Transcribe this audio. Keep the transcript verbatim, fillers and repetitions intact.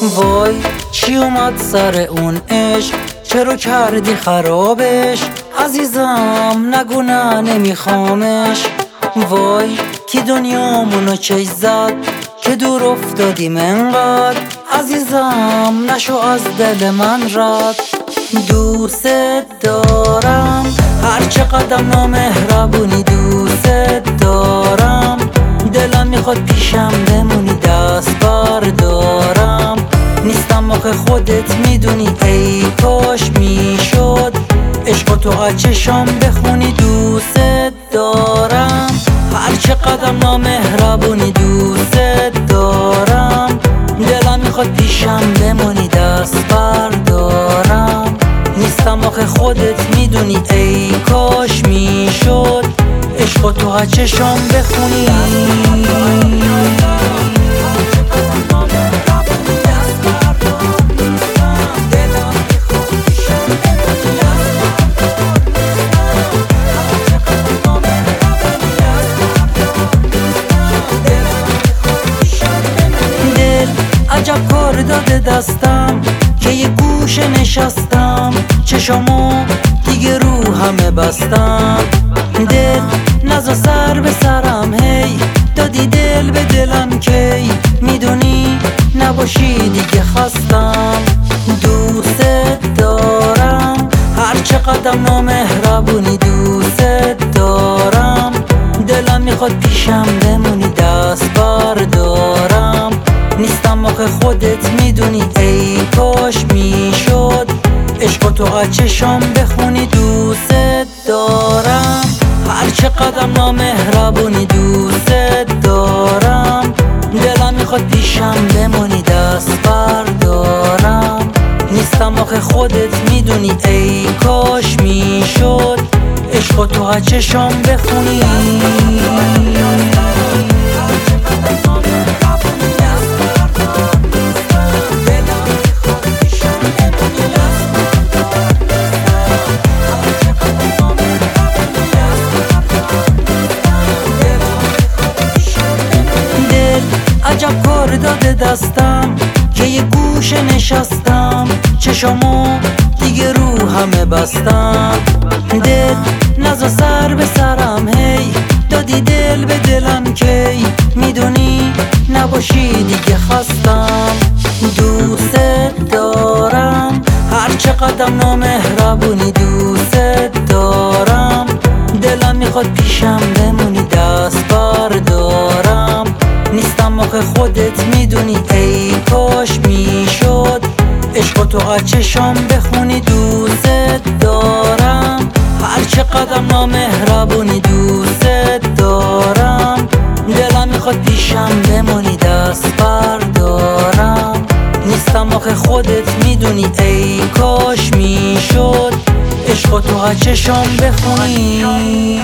وای چی اومد سر اون عشق، چرا کردی خرابش؟ عزیزم نگو نه نمیخوامش. وای کی دنیامونو چش زد که دور افتادیم انقدر، عزیزم نشو از دل من رد. دوست دارم هر چقدر نامهربونی، دوست دارم دلم میخواد پیشم بمونی، دست بردارم نیستم آخه خودت میدونی. ای کاش میشد عشق تو از چشام بخونی. دوست دارم هر چقدر نامهربونی، دوست دارم دلم میخواد پیشم بمونی، دست بردارم نیستم آخه خودت میدونی. ای کاش میشد عشق تو از چشام بخونی. عجب کار داده دستم که یه گوشه نشستم، چشامو دیگه رو همه بستم. دل نزا سر به سرم هی، دادی دل به دلم کی، میدونی نباشی دیگه خستم. دوست دارم هر چقدر نامهربونی، دوست دارم دلم میخواد پیشم بمونی، دست بردارم نیستم آخه خودت میدونی. ای کاش میشد عشق تو از چشام بخونی. دوست دارم هر چقدر نامهربونی، دوست دارم دلم میخواد پیشم بمونی، دست بردارم نیستم آخه خودت میدونی. ای کاش میشد عشق تو از چشام بخونی. عجب کار داده دستم که یه گوشه نشستم، چشامو دیگه رو همه بستم. دل نزا سر به سرم هی، دادی دل به دلم کی، میدونی نباشی دیگه خستم. دوست دارم هر چقدر نامهربونی، دوست دارم دلم میخواد پیشم بمونی، دست بردارم نیستم آخه خودت میدونی. ای کاش میشد عشق تو از چشام بخونی. دوست دارم هر چقدر نامهربونی، دوست دارم دلم میخواد پیشم بمونی، دست بردارم نیستم آخه خودت میدونی. ای کاش میشد عشق تو از چشام بخونی.